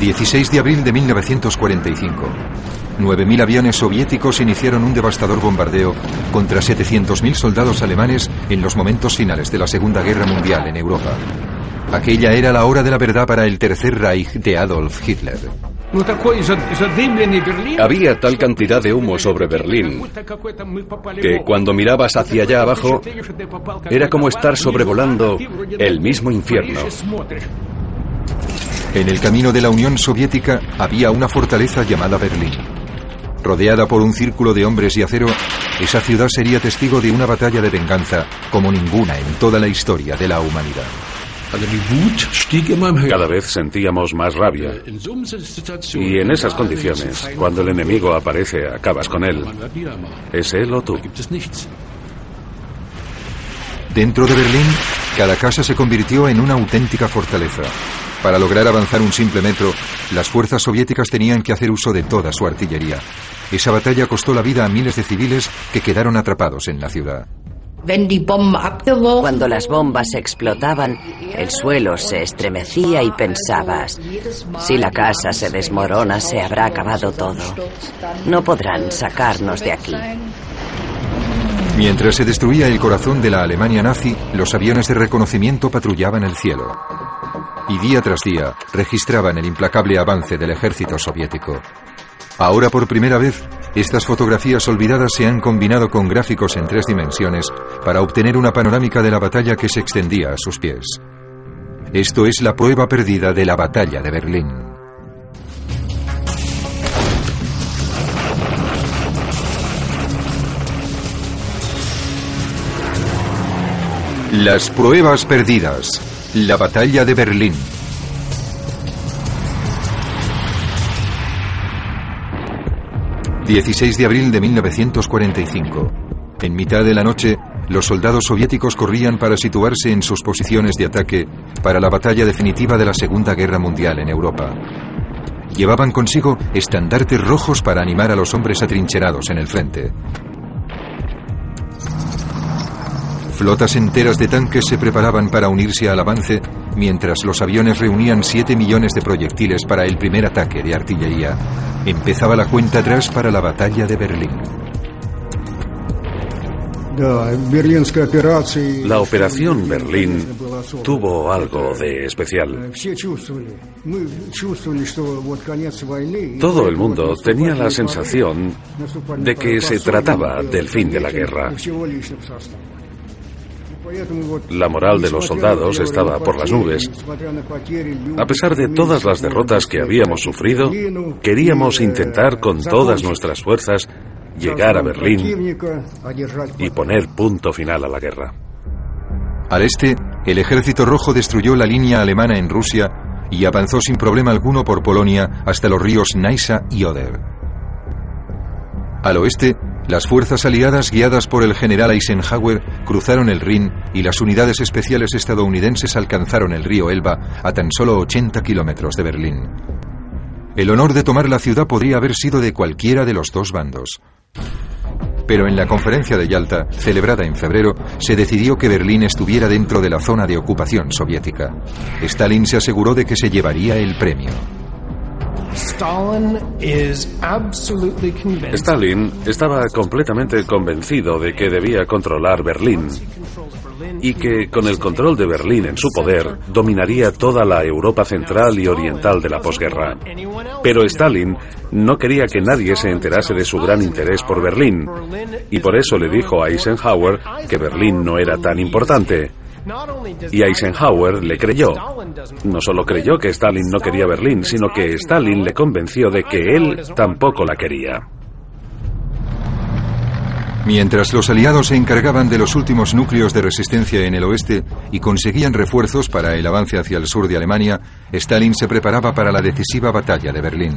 16 de abril de 1945. 9.000 aviones soviéticos iniciaron un devastador bombardeo contra 700.000 soldados alemanes en los momentos finales de la Segunda Guerra Mundial en Europa. Aquella era la hora de la verdad para el Tercer Reich de Adolf Hitler. Había tal cantidad de humo sobre Berlín que cuando mirabas hacia allá abajo era como estar sobrevolando el mismo infierno. En el camino de la Unión Soviética había una fortaleza llamada Berlín. Rodeada por un círculo de hombres y acero, esa ciudad sería testigo de una batalla de venganza como ninguna en toda la historia de la humanidad. Cada vez sentíamos más rabia. Y en esas condiciones, cuando el enemigo aparece, acabas con él. ¿Es él o tú? Dentro de Berlín, cada casa se convirtió en una auténtica fortaleza. Para lograr avanzar un simple metro, las fuerzas soviéticas tenían que hacer uso de toda su artillería. Esa batalla costó la vida a miles de civiles que quedaron atrapados en la ciudad. Cuando las bombas explotaban, el suelo se estremecía y pensabas, si la casa se desmorona, se habrá acabado todo. No podrán sacarnos de aquí. Mientras se destruía el corazón de la Alemania nazi, los aviones de reconocimiento patrullaban el cielo. Y día tras día registraban el implacable avance del ejército soviético. Ahora por primera vez, estas fotografías olvidadas se han combinado con gráficos en 3 dimensiones para obtener una panorámica de la batalla que se extendía a sus pies. Esto es la prueba perdida de la batalla de Berlín. Las pruebas perdidas. La batalla de Berlín. ...16 de abril de 1945... En mitad de la noche, los soldados soviéticos corrían para situarse en sus posiciones de ataque para la batalla definitiva de la Segunda Guerra Mundial en Europa. Llevaban consigo estandartes rojos para animar a los hombres atrincherados en el frente. Flotas enteras de tanques se preparaban para unirse al avance, mientras los aviones reunían 7 millones de proyectiles para el primer ataque de artillería. Empezaba la cuenta atrás para la batalla de Berlín. La operación Berlín tuvo algo de especial. Todo el mundo tenía la sensación de que se trataba del fin de la guerra. La moral de los soldados estaba por las nubes. A pesar de todas las derrotas que habíamos sufrido, queríamos intentar con todas nuestras fuerzas llegar a Berlín y poner punto final a la guerra. Al este, el Ejército Rojo destruyó la línea alemana en Rusia y avanzó sin problema alguno por Polonia hasta los ríos Neisa y Oder. Al oeste, las fuerzas aliadas guiadas por el general Eisenhower cruzaron el Rin y las unidades especiales estadounidenses alcanzaron el río Elba a tan solo 80 kilómetros de Berlín. El honor de tomar la ciudad podría haber sido de cualquiera de los dos bandos. Pero en la conferencia de Yalta, celebrada en febrero, se decidió que Berlín estuviera dentro de la zona de ocupación soviética. Stalin se aseguró de que se llevaría el premio. Stalin estaba completamente convencido de que debía controlar Berlín y que con el control de Berlín en su poder dominaría toda la Europa central y oriental de la posguerra. Pero Stalin no quería que nadie se enterase de su gran interés por Berlín y por eso le dijo a Eisenhower que Berlín no era tan importante. Y Eisenhower le creyó. No solo creyó que Stalin no quería Berlín, sino que Stalin le convenció de que él tampoco la quería. Mientras los aliados se encargaban de los últimos núcleos de resistencia en el oeste y conseguían refuerzos para el avance hacia el sur de Alemania, Stalin se preparaba para la decisiva batalla de Berlín.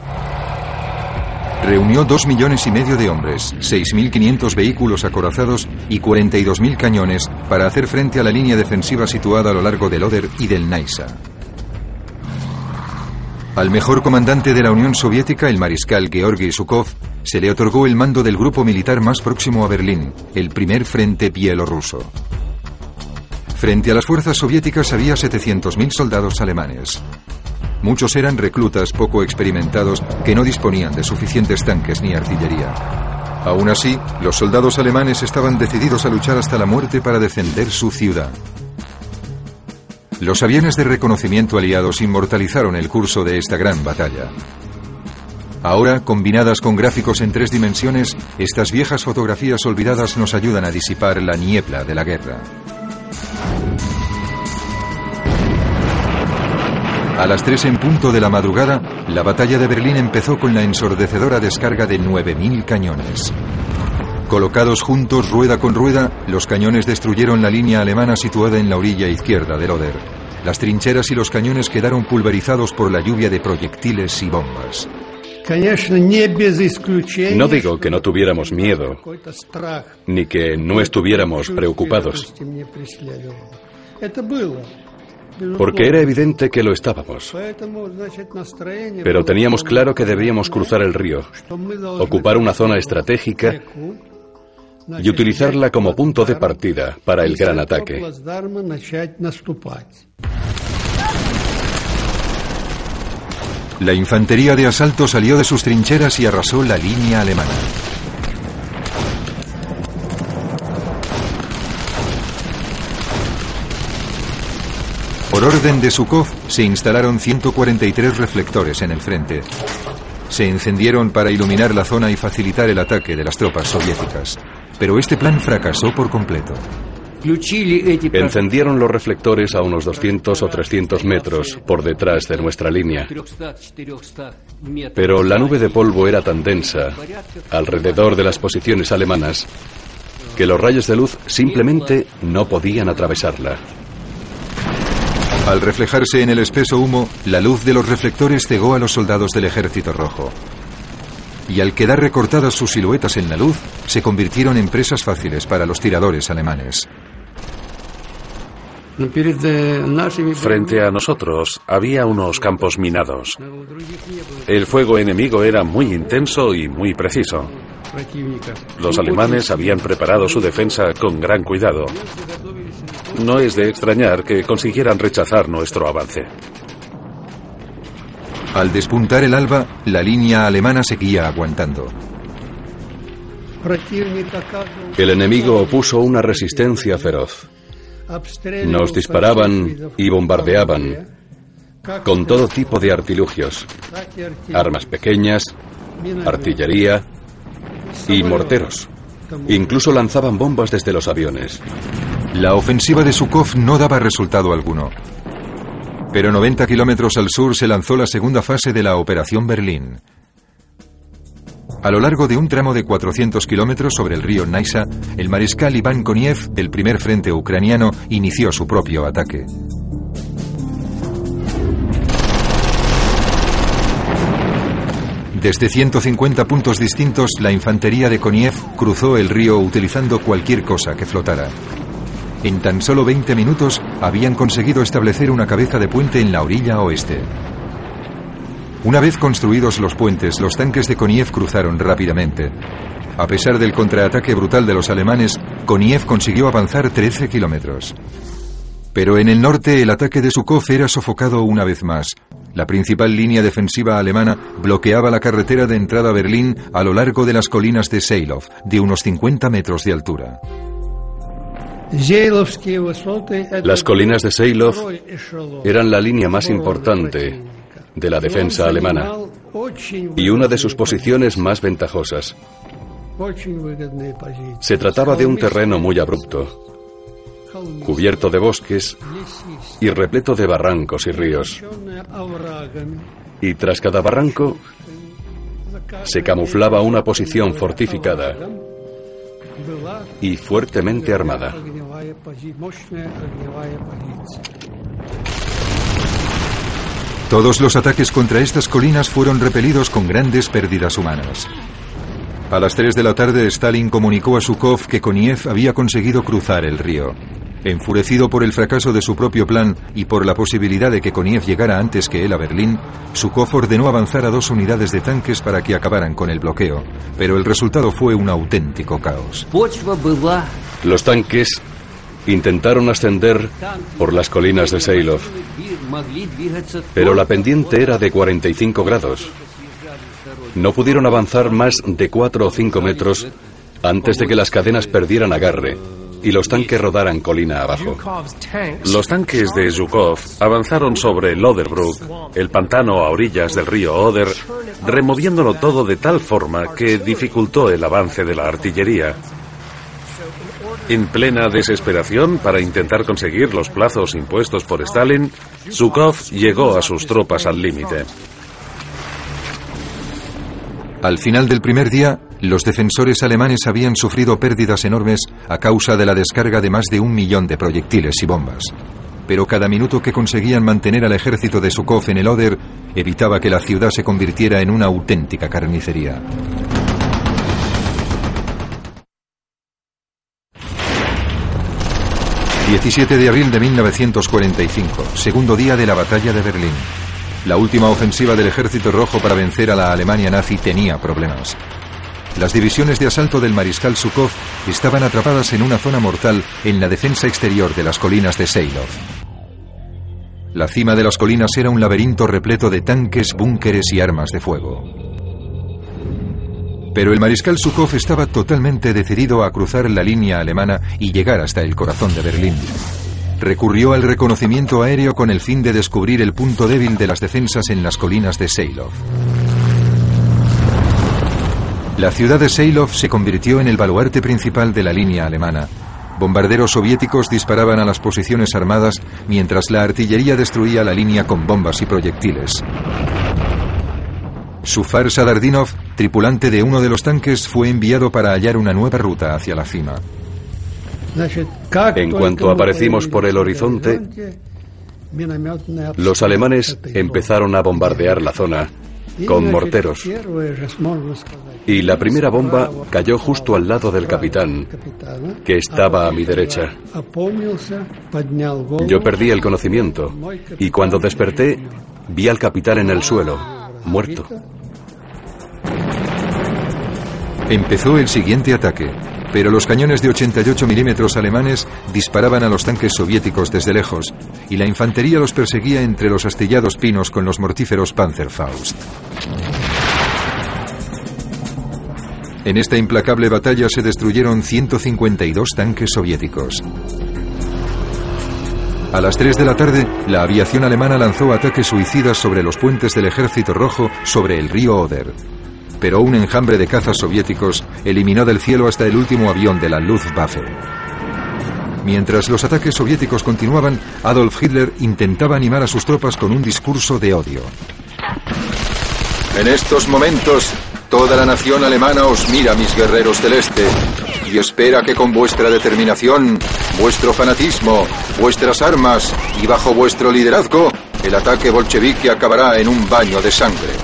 Reunió 2,5 millones de hombres, 6.500 vehículos acorazados y 42.000 cañones para hacer frente a la línea defensiva situada a lo largo del Oder y del Neisa. Al mejor comandante de la Unión Soviética, el mariscal Georgi Zhukov, se le otorgó el mando del grupo militar más próximo a Berlín, el primer frente bielorruso. Frente a las fuerzas soviéticas había 700.000 soldados alemanes. Muchos eran reclutas poco experimentados que no disponían de suficientes tanques ni artillería. Aún así, los soldados alemanes estaban decididos a luchar hasta la muerte para defender su ciudad. Los aviones de reconocimiento aliados inmortalizaron el curso de esta gran batalla. Ahora, combinadas con gráficos en 3 dimensiones, estas viejas fotografías olvidadas nos ayudan a disipar la niebla de la guerra. A las 3 en punto de la madrugada, la batalla de Berlín empezó con la ensordecedora descarga de 9.000 cañones. Colocados juntos rueda con rueda, los cañones destruyeron la línea alemana situada en la orilla izquierda del Oder. Las trincheras y los cañones quedaron pulverizados por la lluvia de proyectiles y bombas. No digo que no tuviéramos miedo, ni que no estuviéramos preocupados, porque era evidente que lo estábamos. Pero teníamos claro que debíamos cruzar el río, ocupar una zona estratégica y utilizarla como punto de partida para el gran ataque. La infantería de asalto salió de sus trincheras y arrasó la línea alemana. Por orden de Zhukov, se instalaron 143 reflectores en el frente. Se encendieron para iluminar la zona y facilitar el ataque de las tropas soviéticas. Pero este plan fracasó por completo. Encendieron los reflectores a unos 200 o 300 metros por detrás de nuestra línea. Pero la nube de polvo era tan densa alrededor de las posiciones alemanas que los rayos de luz simplemente no podían atravesarla. Al reflejarse en el espeso humo, la luz de los reflectores cegó a los soldados del Ejército Rojo. Y al quedar recortadas sus siluetas en la luz, se convirtieron en presas fáciles para los tiradores alemanes. Frente a nosotros había unos campos minados. El fuego enemigo era muy intenso y muy preciso. Los alemanes habían preparado su defensa con gran cuidado. No es de extrañar que consiguieran rechazar nuestro avance. Al despuntar el alba, la línea alemana seguía aguantando. El enemigo opuso una resistencia feroz. Nos disparaban y bombardeaban con todo tipo de artilugios, armas pequeñas, artillería y morteros. Incluso lanzaban bombas desde los aviones. La ofensiva de Zhukov no daba resultado alguno. Pero 90 kilómetros al sur se lanzó la segunda fase de la Operación Berlín. A lo largo de un tramo de 400 kilómetros sobre el río Naisa, el mariscal Iván Koniev, del primer frente ucraniano, inició su propio ataque. Desde 150 puntos distintos, la infantería de Koniev cruzó el río utilizando cualquier cosa que flotara. En tan solo 20 minutos habían conseguido establecer una cabeza de puente en la orilla oeste. Una vez construidos los puentes, los tanques de Koniev cruzaron rápidamente. A pesar del contraataque brutal de los alemanes, Koniev consiguió avanzar 13 kilómetros. Pero en el norte el ataque de Zhukov era sofocado una vez más. La principal línea defensiva alemana bloqueaba la carretera de entrada a Berlín a lo largo de las colinas de Seilov, de unos 50 metros de altura. Las colinas de Seilov eran la línea más importante de la defensa alemana y una de sus posiciones más ventajosas. Se trataba de un terreno muy abrupto, cubierto de bosques y repleto de barrancos y ríos. Y tras cada barranco se camuflaba una posición fortificada y fuertemente armada. Todos los ataques contra estas colinas fueron repelidos con grandes pérdidas humanas. A las 3 de la tarde, Stalin comunicó a Zhukov que Koniev había conseguido cruzar el río. Enfurecido por el fracaso de su propio plan y por la posibilidad de que Koniev llegara antes que él a Berlín, Zhukov ordenó avanzar a 2 unidades de tanques para que acabaran con el bloqueo. Pero el resultado fue un auténtico caos. Los tanques Intentaron ascender por las colinas de Seilov, pero la pendiente era de 45 grados. No pudieron avanzar más de 4 o 5 metros antes de que las cadenas perdieran agarre y los tanques rodaran colina abajo. Los tanques de Zhukov avanzaron sobre el Oderbruch, el pantano a orillas del río Oder, removiéndolo todo de tal forma que dificultó el avance de la artillería. En plena desesperación para intentar conseguir los plazos impuestos por Stalin, Zhukov llegó a sus tropas al límite. Al final del primer día, los defensores alemanes habían sufrido pérdidas enormes a causa de la descarga de más de 1 millón de proyectiles y bombas. Pero cada minuto que conseguían mantener al ejército de Zhukov en el Oder evitaba que la ciudad se convirtiera en una auténtica carnicería. ...17 de abril de 1945, segundo día de la batalla de Berlín. La última ofensiva del Ejército Rojo para vencer a la Alemania nazi tenía problemas. Las divisiones de asalto del mariscal Zhukov estaban atrapadas en una zona mortal en la defensa exterior de las colinas de Seilov. La cima de las colinas era un laberinto repleto de tanques, búnkeres y armas de fuego. Pero el mariscal Zhukov estaba totalmente decidido a cruzar la línea alemana y llegar hasta el corazón de Berlín. Recurrió al reconocimiento aéreo con el fin de descubrir el punto débil de las defensas en las colinas de Seilov. La ciudad de Seilov se convirtió en el baluarte principal de la línea alemana. Bombarderos soviéticos disparaban a las posiciones armadas mientras la artillería destruía la línea con bombas y proyectiles. Zufar Sadardinov, tripulante de uno de los tanques, fue enviado para hallar una nueva ruta hacia la cima. En cuanto aparecimos por el horizonte, los alemanes empezaron a bombardear la zona con morteros. Y la primera bomba cayó justo al lado del capitán, que estaba a mi derecha. Yo perdí el conocimiento y cuando desperté vi al capitán en el suelo, muerto. Empezó el siguiente ataque, pero los cañones de 88 milímetros alemanes disparaban a los tanques soviéticos desde lejos y la infantería los perseguía entre los astillados pinos con los mortíferos Panzerfaust. En esta implacable batalla se destruyeron 152 tanques soviéticos. A las 3 de la tarde, la aviación alemana lanzó ataques suicidas sobre los puentes del Ejército Rojo sobre el río Oder. Pero un enjambre de cazas soviéticos eliminó del cielo hasta el último avión de la Luftwaffe. Mientras los ataques soviéticos continuaban, Adolf Hitler intentaba animar a sus tropas con un discurso de odio. En estos momentos, toda la nación alemana os mira, mis guerreros del Este, y espera que con vuestra determinación, vuestro fanatismo, vuestras armas y bajo vuestro liderazgo, el ataque bolchevique acabará en un baño de sangre.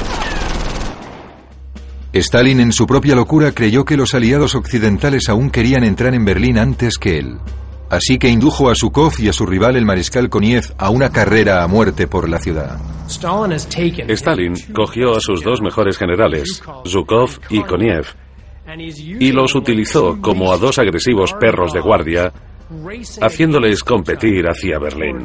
Stalin, en su propia locura, creyó que los aliados occidentales aún querían entrar en Berlín antes que él. Así que indujo a Zhukov y a su rival, el mariscal Koniev, a una carrera a muerte por la ciudad. Stalin cogió a sus dos mejores generales, Zhukov y Koniev, y los utilizó como a dos agresivos perros de guardia, haciéndoles competir hacia Berlín.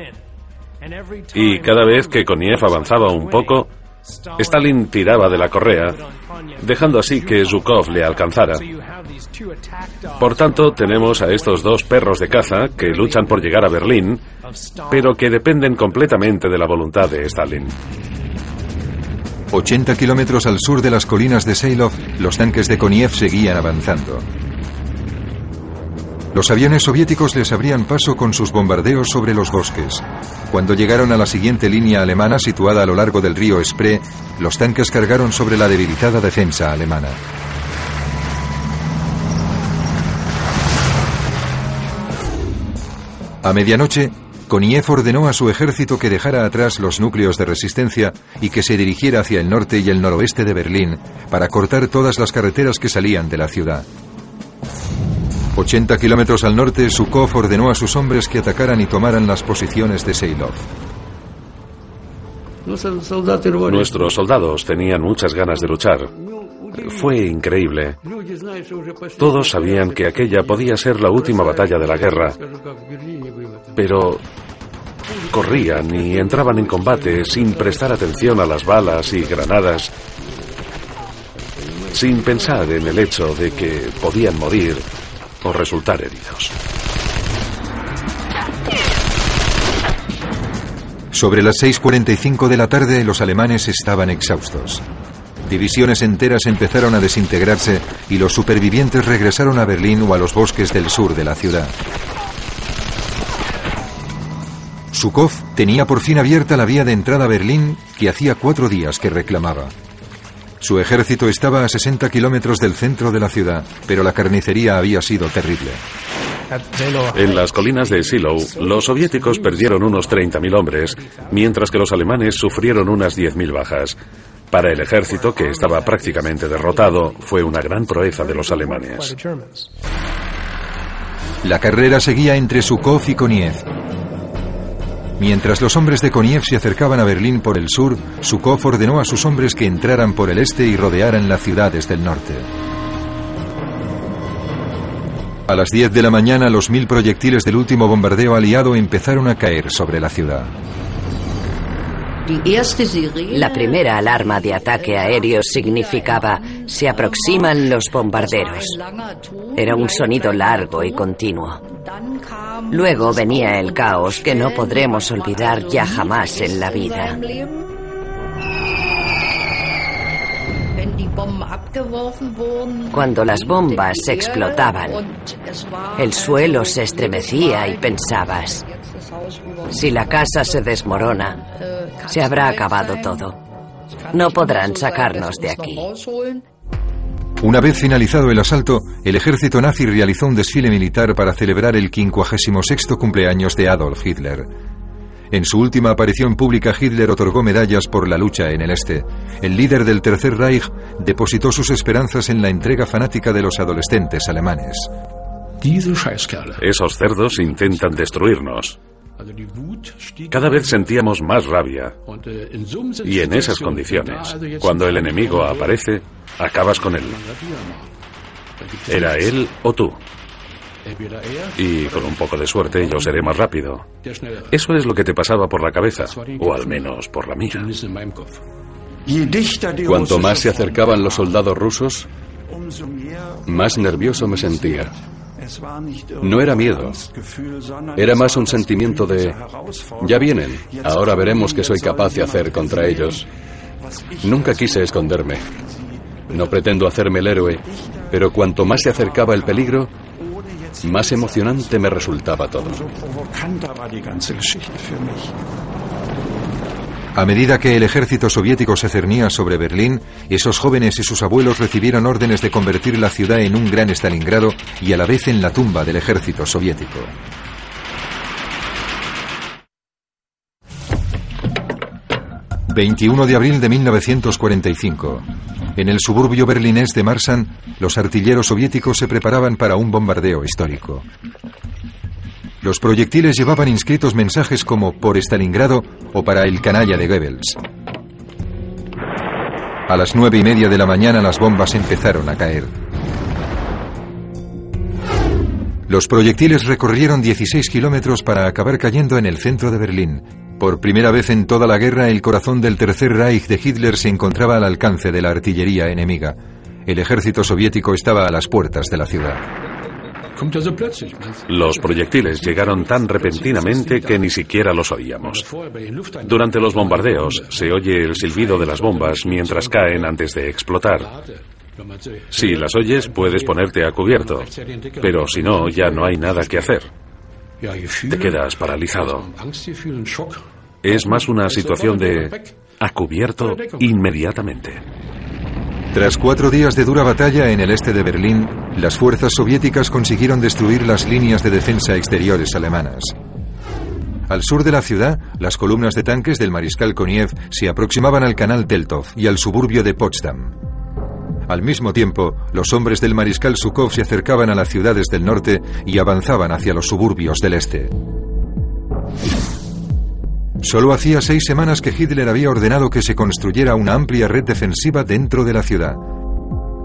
Y cada vez que Koniev avanzaba un poco, Stalin tiraba de la correa, dejando así que Zhukov le alcanzara. Por tanto, tenemos a estos dos perros de caza que luchan por llegar a Berlín, pero que dependen completamente de la voluntad de Stalin. 80 kilómetros al sur de las colinas de Seilov, los tanques de Koniev seguían avanzando. Los aviones soviéticos les abrían paso con sus bombardeos sobre los bosques. Cuando llegaron a la siguiente línea alemana situada a lo largo del río Spree, los tanques cargaron sobre la debilitada defensa alemana. A medianoche, Koniev ordenó a su ejército que dejara atrás los núcleos de resistencia y que se dirigiera hacia el norte y el noroeste de Berlín para cortar todas las carreteras que salían de la ciudad. 80 kilómetros al norte, Zhukov ordenó a sus hombres que atacaran y tomaran las posiciones de Seilov. Nuestros soldados tenían muchas ganas de luchar, Fue increíble. Todos sabían que aquella podía ser la última batalla de la guerra, pero corrían y entraban en combate sin prestar atención a las balas y granadas, sin pensar en el hecho de que podían morir o resultar heridos. Sobre las 6:45 de la tarde, los alemanes estaban exhaustos. Divisiones enteras empezaron a desintegrarse y los supervivientes regresaron a Berlín o a los bosques del sur de la ciudad. Zhukov tenía por fin abierta la vía de entrada a Berlín que hacía 4 días que reclamaba. Su ejército estaba a 60 kilómetros del centro de la ciudad, pero la carnicería había sido terrible. En las colinas de Zielou, los soviéticos perdieron unos 30.000 hombres, mientras que los alemanes sufrieron unas 10.000 bajas. Para el ejército, que estaba prácticamente derrotado, fue una gran proeza de los alemanes. La carrera seguía entre Zhukov y Koniev. Mientras los hombres de Koniev se acercaban a Berlín por el sur, Zhukov ordenó a sus hombres que entraran por el este y rodearan la ciudad desde el norte. A las 10 de la mañana, los 1000 proyectiles del último bombardeo aliado empezaron a caer sobre la ciudad. La primera alarma de ataque aéreo significaba «se aproximan los bombarderos». Era un sonido largo y continuo. Luego venía el caos que no podremos olvidar ya jamás en la vida. Cuando las bombas explotaban, el suelo se estremecía y pensabas, si la casa se desmorona, se habrá acabado todo. No podrán sacarnos de aquí. Una vez finalizado el asalto, el ejército nazi realizó un desfile militar para celebrar el 56º cumpleaños de Adolf Hitler. En su última aparición pública, Hitler otorgó medallas por la lucha en el este. El líder del Tercer Reich depositó sus esperanzas en la entrega fanática de los adolescentes alemanes. Esos cerdos intentan destruirnos. Cada vez sentíamos más rabia. Y en esas condiciones, cuando el enemigo aparece, acabas con él. Era él o tú. Y con un poco de suerte yo seré más rápido. Eso es lo que te pasaba por la cabeza, o al menos por la mía. Cuanto más se acercaban los soldados rusos, más nervioso me sentía. No era miedo, era más un sentimiento de ya vienen, ahora veremos qué soy capaz de hacer contra ellos. Nunca quise esconderme. No pretendo hacerme el héroe, pero cuanto más se acercaba el peligro, más emocionante me resultaba todo. A medida que el ejército soviético se cernía sobre Berlín, esos jóvenes y sus abuelos recibieron órdenes de convertir la ciudad en un gran Stalingrado y a la vez en la tumba del ejército soviético. ...21 de abril de 1945... En el suburbio berlinés de Marsan, los artilleros soviéticos se preparaban para un bombardeo histórico. Los proyectiles llevaban inscritos mensajes como «por Stalingrado» o «para el canalla de Goebbels». A las 9:30 de la mañana las bombas empezaron a caer. Los proyectiles recorrieron 16 kilómetros para acabar cayendo en el centro de Berlín. Por primera vez en toda la guerra, el corazón del Tercer Reich de Hitler se encontraba al alcance de la artillería enemiga. El ejército soviético estaba a las puertas de la ciudad. Los proyectiles llegaron tan repentinamente que ni siquiera los oíamos. Durante los bombardeos se oye el silbido de las bombas mientras caen antes de explotar. Si las oyes, puedes ponerte a cubierto, pero si no, ya no hay nada que hacer. Te quedas paralizado. Es más una situación de a cubierto inmediatamente. Tras 4 días de dura batalla en el este de Berlín, las fuerzas soviéticas consiguieron destruir las líneas de defensa exteriores alemanas. Al sur de la ciudad, las columnas de tanques del mariscal Koniev se aproximaban al canal Teltov y al suburbio de Potsdam. Al mismo tiempo, los hombres del mariscal Zhukov se acercaban a las ciudades del norte y avanzaban hacia los suburbios del este. Solo hacía 6 semanas que Hitler había ordenado que se construyera una amplia red defensiva dentro de la ciudad.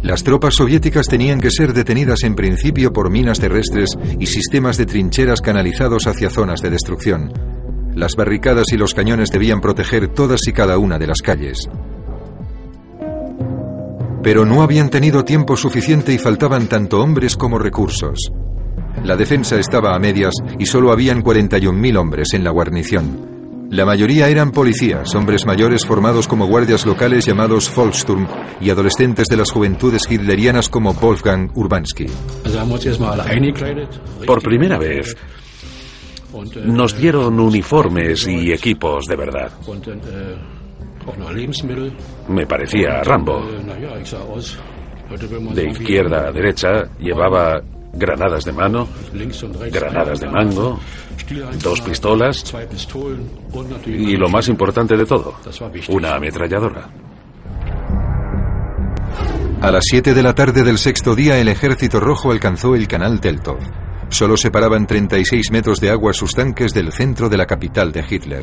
Las tropas soviéticas tenían que ser detenidas en principio por minas terrestres y sistemas de trincheras canalizados hacia zonas de destrucción. Las barricadas y los cañones debían proteger todas y cada una de las calles. Pero no habían tenido tiempo suficiente y faltaban tanto hombres como recursos. La defensa estaba a medias y solo habían 41.000 hombres en la guarnición. La mayoría eran policías, hombres mayores formados como guardias locales llamados Volkssturm y adolescentes de las juventudes hitlerianas como Wolfgang Urbanski. Por primera vez, nos dieron uniformes y equipos de verdad. Me parecía Rambo. De izquierda a derecha llevaba granadas de mano, granadas de mango, 2 pistolas y lo más importante de todo, una ametralladora. A las 7 de la tarde del sexto día, el Ejército Rojo alcanzó el canal Teltow. Solo separaban 36 metros de agua sus tanques del centro de la capital de Hitler.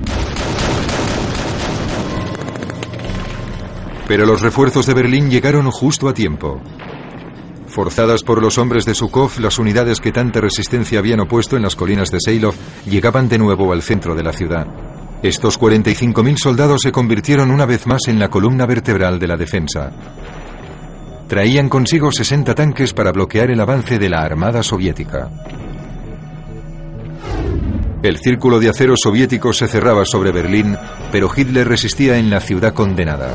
Pero los refuerzos de Berlín llegaron justo a tiempo. Forzadas por los hombres de Zhukov, las unidades que tanta resistencia habían opuesto en las colinas de Seilov llegaban de nuevo al centro de la ciudad. Estos 45.000 soldados se convirtieron una vez más en la columna vertebral de la defensa. Traían consigo 60 tanques para bloquear el avance de la armada soviética. El círculo de acero soviético se cerraba sobre Berlín, pero Hitler resistía en la ciudad condenada.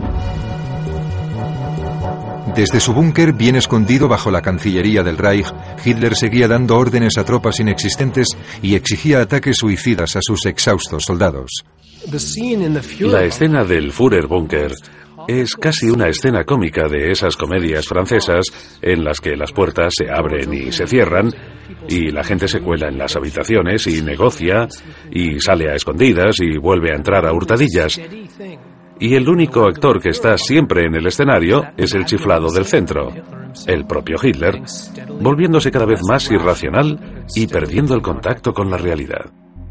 Desde su búnker, bien escondido bajo la Cancillería del Reich, Hitler seguía dando órdenes a tropas inexistentes y exigía ataques suicidas a sus exhaustos soldados. La escena del Führerbunker es casi una escena cómica de esas comedias francesas en las que las puertas se abren y se cierran y la gente se cuela en las habitaciones y negocia y sale a escondidas y vuelve a entrar a hurtadillas. Y el único actor que está siempre en el escenario es el chiflado del centro, el propio Hitler, volviéndose cada vez más irracional y perdiendo el contacto con la realidad.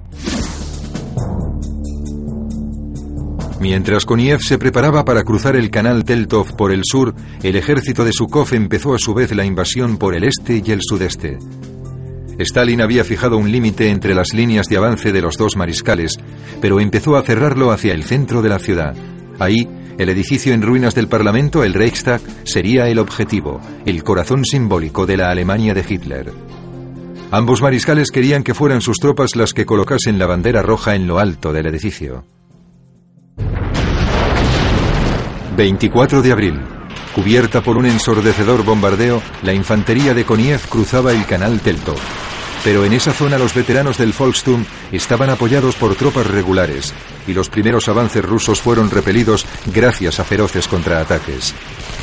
Mientras Koniev se preparaba para cruzar el canal Teltow por el sur, el ejército de Zhukov empezó a su vez la invasión por el este y el sudeste. Stalin había fijado un límite entre las líneas de avance de los dos mariscales, pero empezó a cerrarlo hacia el centro de la ciudad. Ahí, el edificio en ruinas del Parlamento, el Reichstag, sería el objetivo, el corazón simbólico de la Alemania de Hitler. Ambos mariscales querían que fueran sus tropas las que colocasen la bandera roja en lo alto del edificio. 24 de abril. Cubierta por un ensordecedor bombardeo, la infantería de Koniev cruzaba el canal Teltow. Pero en esa zona los veteranos del Volkssturm estaban apoyados por tropas regulares y los primeros avances rusos fueron repelidos gracias a feroces contraataques.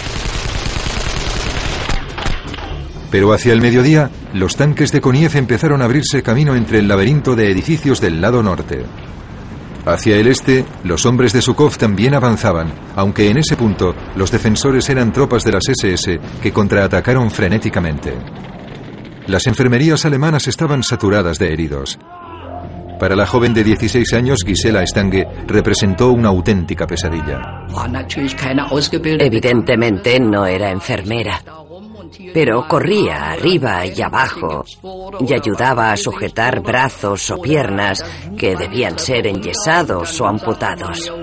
Pero hacia el mediodía, los tanques de Koniev empezaron a abrirse camino entre el laberinto de edificios del lado norte. Hacia el este, los hombres de Zhukov también avanzaban, aunque en ese punto los defensores eran tropas de las SS que contraatacaron frenéticamente. Las enfermerías alemanas estaban saturadas de heridos. Para la joven de 16 años, Gisela Stange, representó una auténtica pesadilla. Evidentemente no era enfermera, pero corría arriba y abajo y ayudaba a sujetar brazos o piernas que debían ser enyesados o amputados.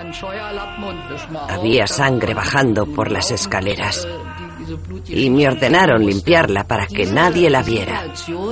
Había sangre bajando por las escaleras y me ordenaron limpiarla para que nadie la viera.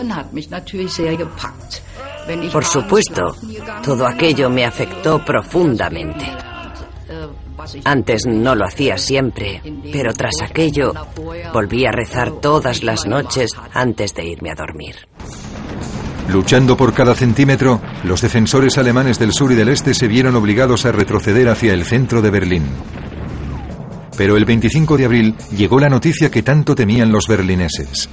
Por supuesto, todo aquello me afectó profundamente. Antes no lo hacía siempre, pero tras aquello volví a rezar todas las noches antes de irme a dormir. Luchando por cada centímetro, los defensores alemanes del sur y del este se vieron obligados a retroceder hacia el centro de Berlín. Pero el 25 de abril llegó la noticia que tanto temían los berlineses.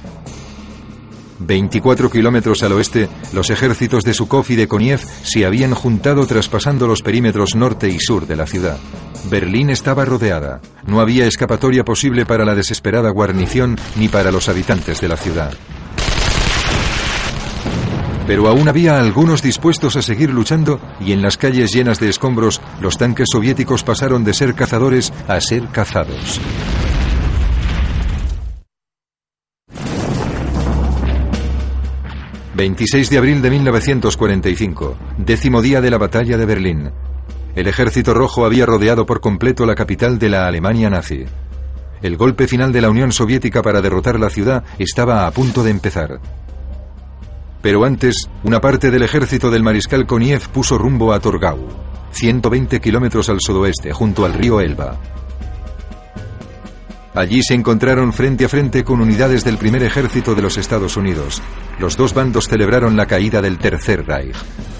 24 kilómetros al oeste, los ejércitos de Zhukov y de Koniev se habían juntado traspasando los perímetros norte y sur de la ciudad. Berlín estaba rodeada. No había escapatoria posible para la desesperada guarnición ni para los habitantes de la ciudad. Pero aún había algunos dispuestos a seguir luchando y en las calles llenas de escombros, los tanques soviéticos pasaron de ser cazadores a ser cazados. 26 de abril de 1945, 10º día de la batalla de Berlín. El Ejército Rojo había rodeado por completo la capital de la Alemania nazi. El golpe final de la Unión Soviética para derrotar la ciudad estaba a punto de empezar. Pero antes, una parte del ejército del mariscal Koniev puso rumbo a Torgau, 120 kilómetros al sudoeste, junto al río Elba. Allí se encontraron frente a frente con unidades del primer ejército de los Estados Unidos. Los dos bandos celebraron la caída del Tercer Reich.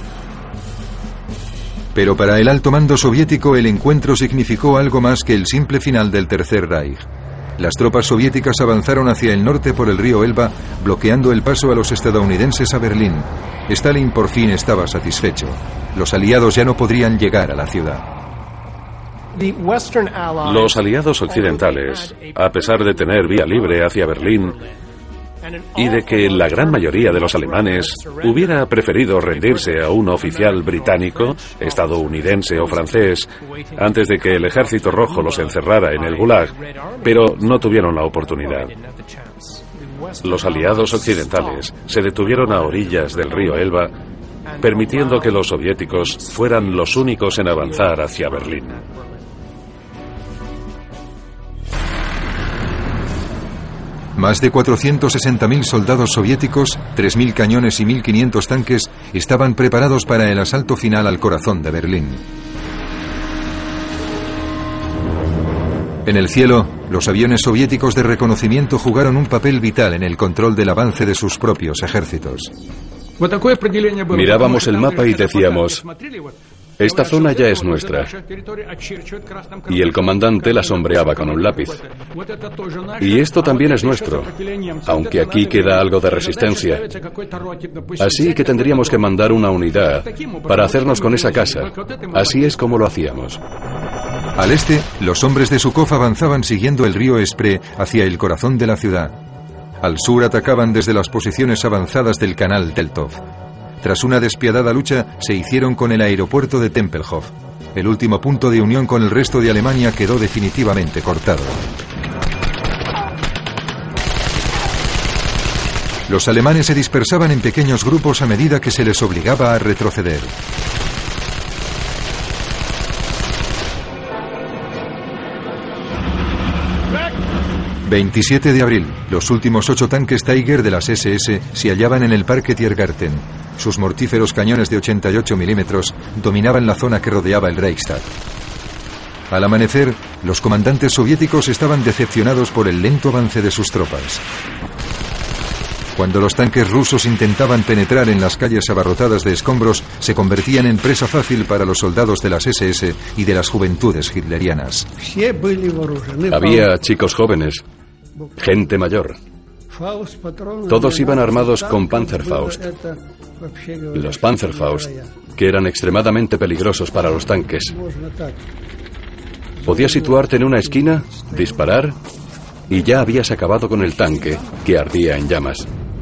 Pero para el alto mando soviético el encuentro significó algo más que el simple final del Tercer Reich. Las tropas soviéticas avanzaron hacia el norte por el río Elba, bloqueando el paso a los estadounidenses a Berlín. Stalin por fin estaba satisfecho. Los aliados ya no podrían llegar a la ciudad. Los aliados occidentales, a pesar de tener vía libre hacia Berlín y de que la gran mayoría de los alemanes hubiera preferido rendirse a un oficial británico, estadounidense o francés antes de que el Ejército Rojo los encerrara en el Gulag, pero no tuvieron la oportunidad. Los aliados occidentales se detuvieron a orillas del río Elba, permitiendo que los soviéticos fueran los únicos en avanzar hacia Berlín. Más de 460.000 soldados soviéticos, 3.000 cañones y 1.500 tanques estaban preparados para el asalto final al corazón de Berlín. En el cielo, los aviones soviéticos de reconocimiento jugaron un papel vital en el control del avance de sus propios ejércitos. Mirábamos el mapa y decíamos: esta zona ya es nuestra. Y el comandante la sombreaba con un lápiz. Y esto también es nuestro, aunque aquí queda algo de resistencia. Así que tendríamos que mandar una unidad para hacernos con esa casa. Así es como lo hacíamos. Al este, los hombres de Zhukov avanzaban siguiendo el río Spree hacia el corazón de la ciudad. Al sur atacaban desde las posiciones avanzadas del canal Teltov. Tras una despiadada lucha, se hicieron con el aeropuerto de Tempelhof. El último punto de unión con el resto de Alemania quedó definitivamente cortado. Los alemanes se dispersaban en pequeños grupos a medida que se les obligaba a retroceder. ...27 de abril... los últimos 8 tanques Tiger de las SS se hallaban en el Parque Tiergarten. Sus mortíferos cañones de 88 milímetros dominaban la zona que rodeaba el Reichstag. Al amanecer, los comandantes soviéticos estaban decepcionados por el lento avance de sus tropas. Cuando los tanques rusos intentaban penetrar en las calles abarrotadas de escombros, se convertían en presa fácil para los soldados de las SS y de las juventudes hitlerianas. Había chicos jóvenes, gente mayor. Todos iban armados con Panzerfaust. Los Panzerfaust, que eran extremadamente peligrosos para los tanques. Podías situarte en una esquina, disparar, y ya habías acabado con el tanque, que ardía en llamas.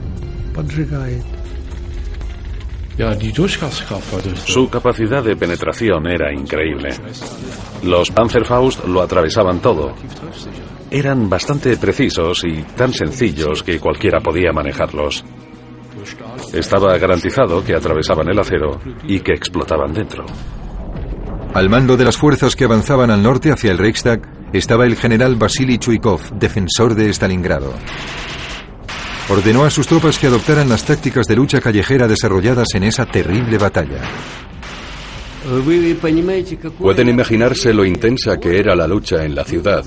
Su capacidad de penetración era increíble. Los Panzerfaust lo atravesaban todo. Eran bastante precisos y tan sencillos que cualquiera podía manejarlos. Estaba garantizado que atravesaban el acero y que explotaban dentro. Al mando de las fuerzas que avanzaban al norte hacia el Reichstag estaba el general Vasily Chuikov, defensor de Stalingrado. Ordenó a sus tropas que adoptaran las tácticas de lucha callejera desarrolladas en esa terrible batalla. Pueden imaginarse lo intensa que era la lucha en la ciudad.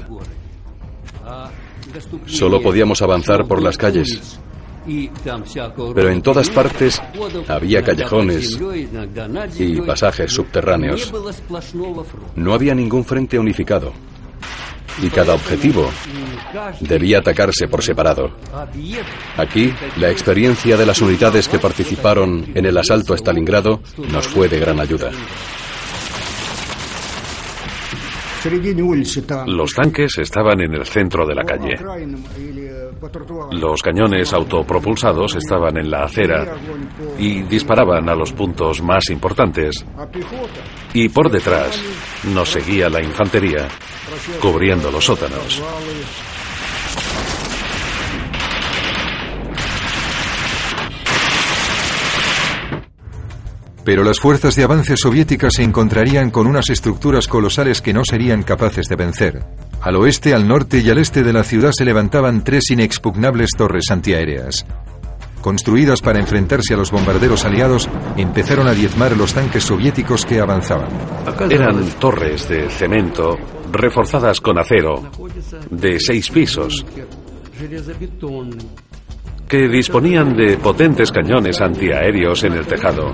Solo podíamos avanzar por las calles. Pero en todas partes había callejones y pasajes subterráneos. No había ningún frente unificado. Y cada objetivo debía atacarse por separado. Aquí, la experiencia de las unidades que participaron en el asalto a Stalingrado nos fue de gran ayuda. Los tanques estaban en el centro de la calle. Los cañones autopropulsados estaban en la acera y disparaban a los puntos más importantes. Y por detrás nos seguía la infantería, cubriendo los sótanos. Pero las fuerzas de avance soviéticas se encontrarían con unas estructuras colosales que no serían capaces de vencer. Al oeste, al norte y al este de la ciudad se levantaban 3 inexpugnables torres antiaéreas. Construidas para enfrentarse a los bombarderos aliados, empezaron a diezmar los tanques soviéticos que avanzaban. Eran torres de cemento reforzadas con acero de 6 pisos que disponían de potentes cañones antiaéreos en el tejado.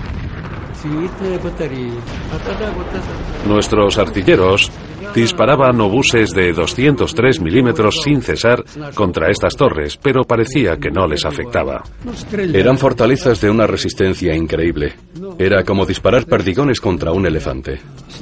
Nuestros artilleros disparaban obuses de 203 milímetros sin cesar contra estas torres, pero parecía que no les afectaba. Eran fortalezas de una resistencia increíble. Era como disparar perdigones contra un elefante.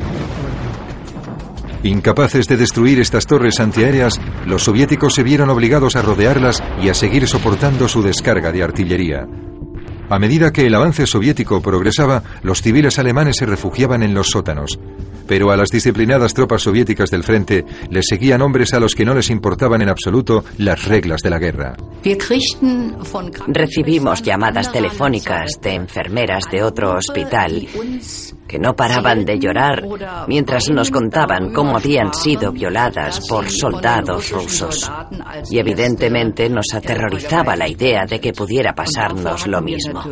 Incapaces de destruir estas torres antiaéreas, los soviéticos se vieron obligados a rodearlas y a seguir soportando su descarga de artillería. A medida que el avance soviético progresaba, los civiles alemanes se refugiaban en los sótanos. Pero a las disciplinadas tropas soviéticas del frente les seguían hombres a los que no les importaban en absoluto las reglas de la guerra. Recibimos llamadas telefónicas de enfermeras de otro hospital que no paraban de llorar mientras nos contaban cómo habían sido violadas por soldados rusos. Y evidentemente nos aterrorizaba la idea de que pudiera pasarnos lo mismo.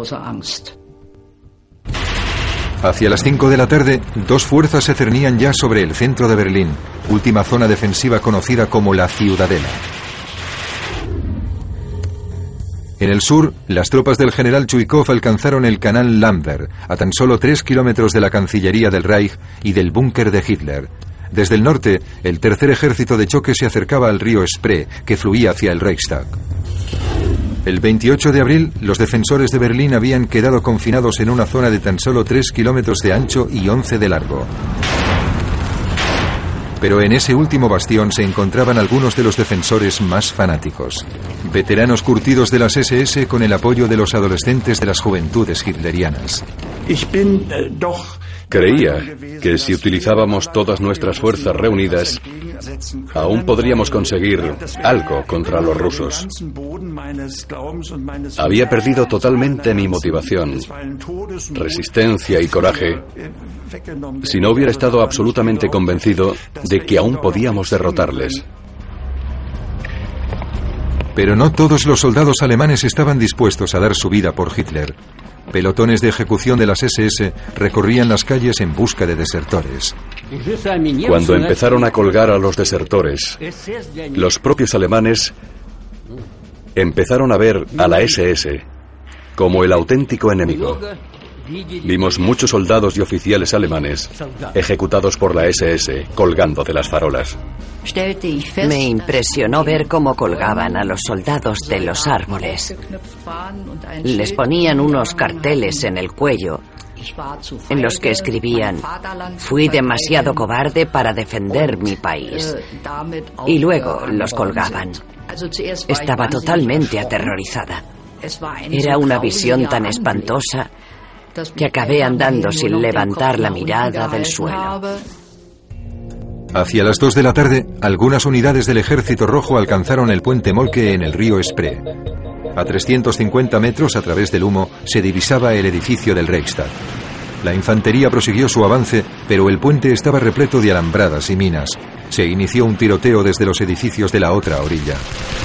Hacia las 5 de la tarde, 2 fuerzas se cernían ya sobre el centro de Berlín, última zona defensiva conocida como la Ciudadela. En el sur, las tropas del general Chuikov alcanzaron el canal Lambert, a tan solo 3 kilómetros de la Cancillería del Reich y del búnker de Hitler. Desde el norte, el tercer ejército de choque se acercaba al río Spree, que fluía hacia el Reichstag. El 28 de abril, los defensores de Berlín habían quedado confinados en una zona de tan solo 3 kilómetros de ancho y 11 de largo. Pero en ese último bastión se encontraban algunos de los defensores más fanáticos. Veteranos curtidos de las SS con el apoyo de los adolescentes de las juventudes hitlerianas. Creía que si utilizábamos todas nuestras fuerzas reunidas, aún podríamos conseguir algo contra los rusos. Había perdido totalmente mi motivación, resistencia y coraje si no hubiera estado absolutamente convencido de que aún podíamos derrotarles. Pero no todos los soldados alemanes estaban dispuestos a dar su vida por Hitler. Pelotones de ejecución de las SS recorrían las calles en busca de desertores. Cuando empezaron a colgar a los desertores, los propios alemanes empezaron a ver a la SS como el auténtico enemigo. Vimos muchos soldados y oficiales alemanes ejecutados por la SS colgando de las farolas. Me impresionó ver cómo colgaban a los soldados de los árboles. Les ponían unos carteles en el cuello en los que escribían: "Fui demasiado cobarde para defender mi país". Y luego los colgaban. Estaba totalmente aterrorizada. Era una visión tan espantosa que acabé andando sin levantar la mirada del suelo. Hacia las 2 de la tarde, algunas unidades del Ejército Rojo alcanzaron el puente Moltke en el río Spree. A 350 metros, a través del humo, se divisaba el edificio del Reichstag. La infantería prosiguió su avance, pero el puente estaba repleto de alambradas y minas. Se inició un tiroteo desde los edificios de la otra orilla.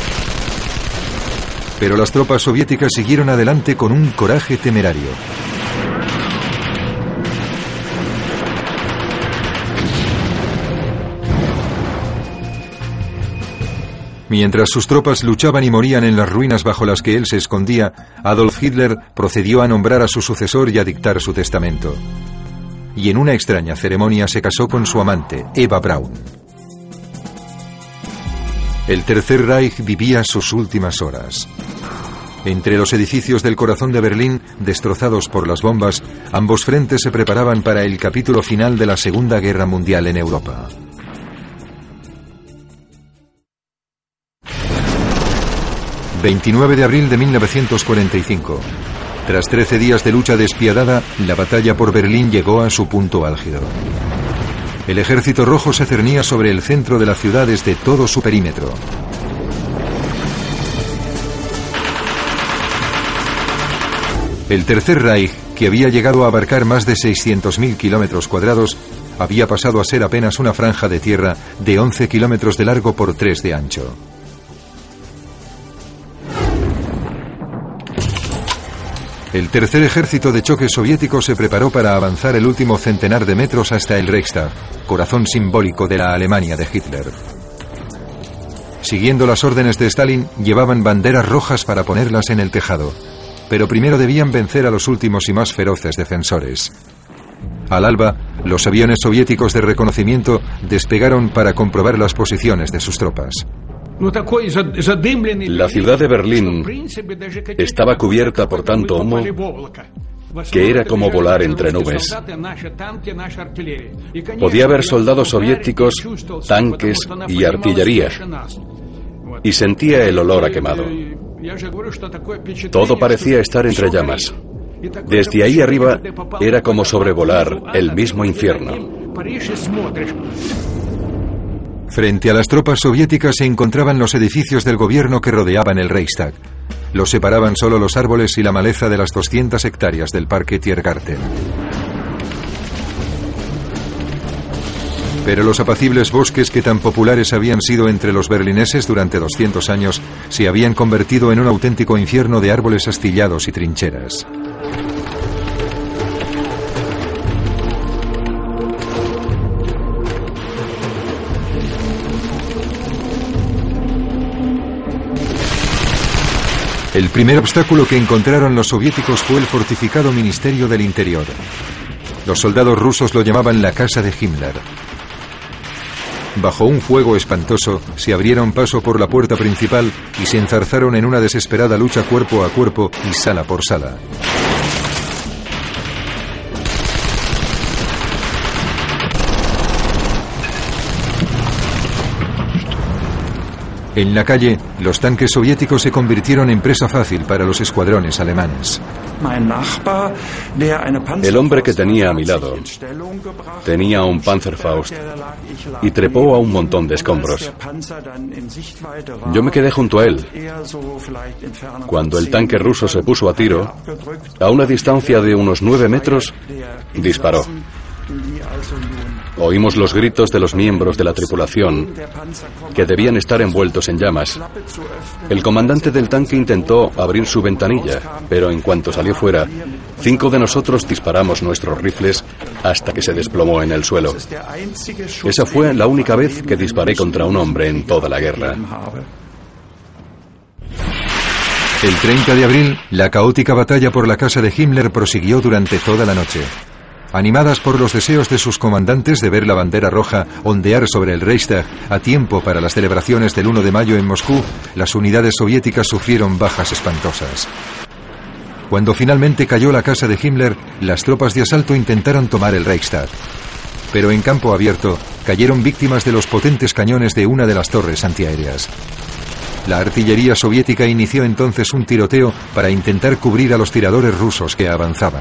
Pero las tropas soviéticas siguieron adelante con un coraje temerario. Mientras sus tropas luchaban y morían en las ruinas bajo las que él se escondía, Adolf Hitler procedió a nombrar a su sucesor y a dictar su testamento. Y en una extraña ceremonia se casó con su amante, Eva Braun. El Tercer Reich vivía sus últimas horas. Entre los edificios del corazón de Berlín, destrozados por las bombas, ambos frentes se preparaban para el capítulo final de la Segunda Guerra Mundial en Europa. ...29 de abril de 1945... Tras 13 días de lucha despiadada, la batalla por Berlín llegó a su punto álgido. El Ejército Rojo se cernía sobre el centro de la ciudad desde todo su perímetro. El Tercer Reich que había llegado a abarcar más de 600.000 kilómetros cuadrados, había pasado a ser apenas una franja de tierra de 11 kilómetros de largo por 3 de ancho. El tercer ejército de choque soviético se preparó para avanzar el último centenar de metros hasta el Reichstag, corazón simbólico de la Alemania de Hitler. Siguiendo las órdenes de Stalin, llevaban banderas rojas para ponerlas en el tejado, pero primero debían vencer a los últimos y más feroces defensores. Al alba, los aviones soviéticos de reconocimiento despegaron para comprobar las posiciones de sus tropas. La ciudad de Berlín estaba cubierta por tanto humo que era como volar entre nubes. Podía haber soldados soviéticos, tanques y artillería, y sentía el olor a quemado. Todo parecía estar entre llamas. Desde ahí arriba era como sobrevolar el mismo infierno. Frente a las tropas soviéticas se encontraban los edificios del gobierno que rodeaban el Reichstag. Los separaban solo los árboles y la maleza de las 200 hectáreas del parque Tiergarten. Pero los apacibles bosques que tan populares habían sido entre los berlineses durante 200 años se habían convertido en un auténtico infierno de árboles astillados y trincheras. El primer obstáculo que encontraron los soviéticos fue el fortificado Ministerio del Interior. Los soldados rusos lo llamaban la casa de Himmler. Bajo un fuego espantoso, se abrieron paso por la puerta principal y se enzarzaron en una desesperada lucha cuerpo a cuerpo y sala por sala. En la calle, los tanques soviéticos se convirtieron en presa fácil para los escuadrones alemanes. El hombre que tenía a mi lado tenía un Panzerfaust y trepó a un montón de escombros. Yo me quedé junto a él. Cuando el tanque ruso se puso a tiro, a una distancia de unos 9 metros, disparó. Oímos los gritos de los miembros de la tripulación, que debían estar envueltos en llamas. El comandante del tanque intentó abrir su ventanilla, pero en cuanto salió fuera, 5 de nosotros disparamos nuestros rifles hasta que se desplomó en el suelo. Esa fue la única vez que disparé contra un hombre en toda la guerra. El 30 de abril, la caótica batalla por la casa de Himmler prosiguió durante toda la noche. Animadas por los deseos de sus comandantes de ver la bandera roja ondear sobre el Reichstag a tiempo para las celebraciones del 1 de mayo en Moscú, las unidades soviéticas sufrieron bajas espantosas. Cuando finalmente cayó la casa de Himmler, las tropas de asalto intentaron tomar el Reichstag. Pero en campo abierto, cayeron víctimas de los potentes cañones de una de las torres antiaéreas. La artillería soviética inició entonces un tiroteo para intentar cubrir a los tiradores rusos que avanzaban.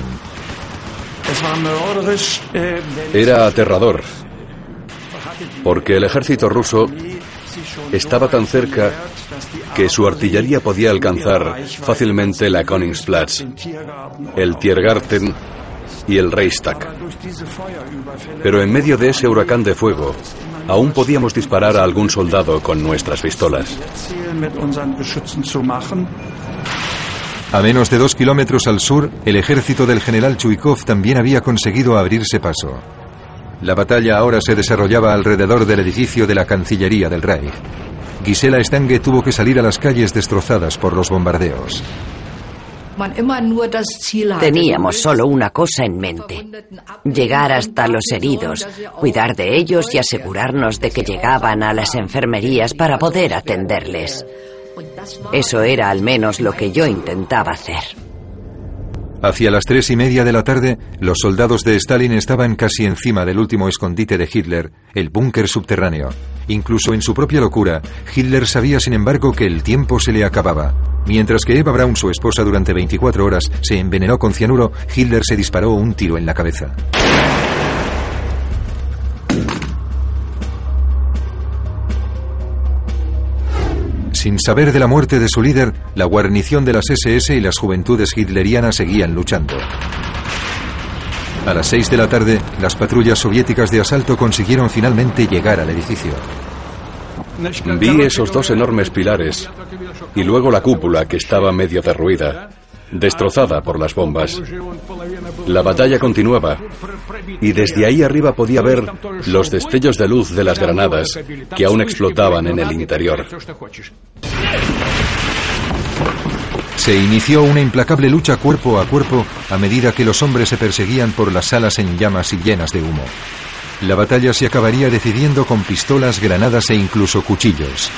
Era aterrador, porque el ejército ruso estaba tan cerca que su artillería podía alcanzar fácilmente la Königsplatz, el Tiergarten y el Reichstag. Pero en medio de ese huracán de fuego, aún podíamos disparar a algún soldado con nuestras pistolas. A menos de 2 kilómetros al sur, el ejército del general Chuikov también había conseguido abrirse paso. La batalla ahora se desarrollaba alrededor del edificio de la Cancillería del Reich. Gisela Stange tuvo que salir a las calles destrozadas por los bombardeos. Teníamos solo una cosa en mente: llegar hasta los heridos, cuidar de ellos y asegurarnos de que llegaban a las enfermerías para poder atenderles. Eso era al menos lo que yo intentaba hacer. Hacia las 3:30 de la tarde, los soldados de Stalin estaban casi encima del último escondite de Hitler, el búnker subterráneo. Incluso en su propia locura, Hitler sabía sin embargo que el tiempo se le acababa. Mientras que Eva Braun, su esposa, durante 24 horas se envenenó con cianuro, Hitler se disparó un tiro en la cabeza. Sin saber de la muerte de su líder, la guarnición de las SS y las juventudes hitlerianas seguían luchando. A las 6 de la tarde, las patrullas soviéticas de asalto consiguieron finalmente llegar al edificio. Vi esos dos enormes pilares y luego la cúpula que estaba medio derruida, destrozada por las bombas. La batalla continuaba y desde ahí arriba podía ver los destellos de luz de las granadas que aún explotaban en el interior. Se inició una implacable lucha cuerpo a cuerpo a medida que los hombres se perseguían por las salas en llamas y llenas de humo. La batalla se acabaría decidiendo con pistolas, granadas e incluso cuchillos.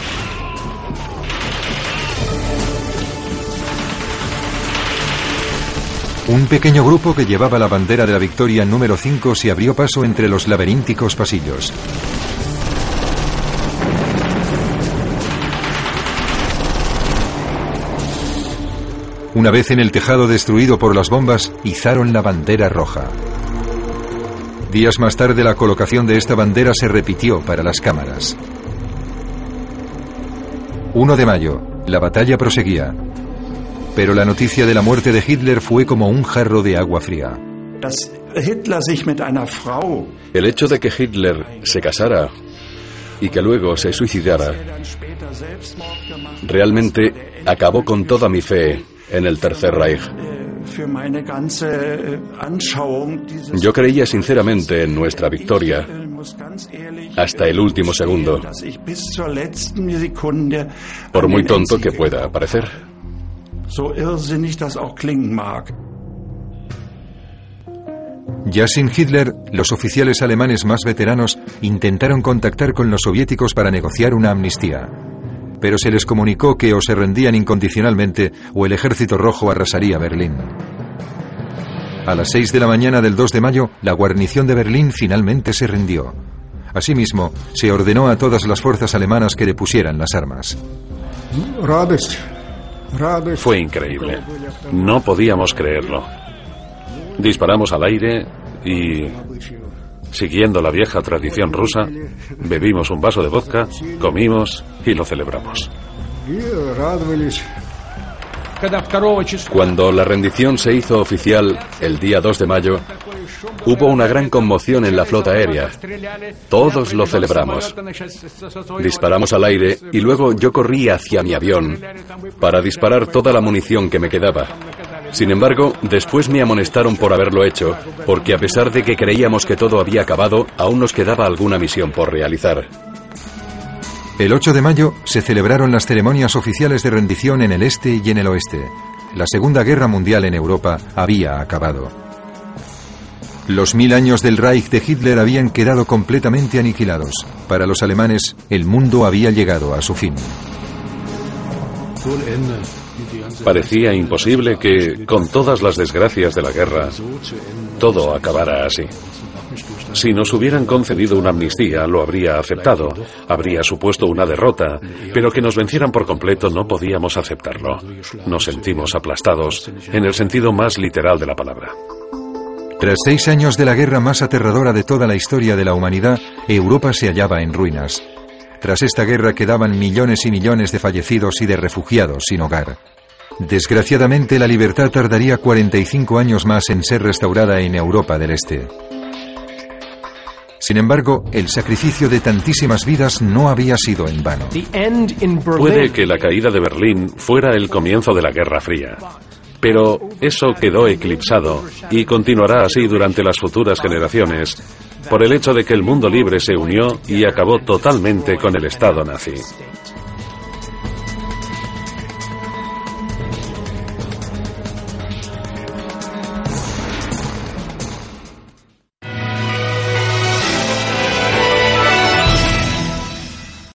Un pequeño grupo que llevaba la bandera de la victoria número 5 se abrió paso entre los laberínticos pasillos. Una vez en el tejado destruido por las bombas, izaron la bandera roja. Días más tarde, la colocación de esta bandera se repitió para las cámaras. 1 de mayo, la batalla proseguía. Pero la noticia de la muerte de Hitler fue como un jarro de agua fría. El hecho de que Hitler se casara y que luego se suicidara realmente acabó con toda mi fe en el Tercer Reich. Yo creía sinceramente en nuestra victoria hasta el último segundo, por muy tonto que pueda parecer. Ya sin Hitler, los oficiales alemanes más veteranos intentaron contactar con los soviéticos para negociar una amnistía. Pero se les comunicó que o se rendían incondicionalmente o el Ejército Rojo arrasaría Berlín. A las 6 de la mañana del 2 de mayo, la guarnición de Berlín finalmente se rindió. Asimismo, se ordenó a todas las fuerzas alemanas que depusieran las armas. Fue increíble. No podíamos creerlo. Disparamos al aire y, siguiendo la vieja tradición rusa, bebimos un vaso de vodka, comimos y lo celebramos. Cuando la rendición se hizo oficial el día 2 de mayo, hubo una gran conmoción en la flota aérea. Todos lo celebramos. Disparamos al aire y luego yo corrí hacia mi avión para disparar toda la munición que me quedaba. Sin embargo, después me amonestaron por haberlo hecho, porque a pesar de que creíamos que todo había acabado, aún nos quedaba alguna misión por realizar. El 8 de mayo se celebraron las ceremonias oficiales de rendición en el este y en el oeste. La Segunda Guerra Mundial en Europa había acabado. Los 1000 años del Reich de Hitler habían quedado completamente aniquilados. Para los alemanes, el mundo había llegado a su fin. Parecía imposible que, con todas las desgracias de la guerra, todo acabara así. Si nos hubieran concedido una amnistía, lo habría aceptado. Habría supuesto una derrota, pero que nos vencieran por completo no podíamos aceptarlo. Nos sentimos aplastados, en el sentido más literal de la palabra. Tras 6 años de la guerra más aterradora de toda la historia de la humanidad, Europa se hallaba en ruinas. Tras esta guerra quedaban millones y millones de fallecidos y de refugiados sin hogar. Desgraciadamente, la libertad tardaría 45 años más en ser restaurada en Europa del Este. Sin embargo, el sacrificio de tantísimas vidas no había sido en vano. Puede que la caída de Berlín fuera el comienzo de la Guerra Fría, pero eso quedó eclipsado y continuará así durante las futuras generaciones por el hecho de que el mundo libre se unió y acabó totalmente con el Estado nazi.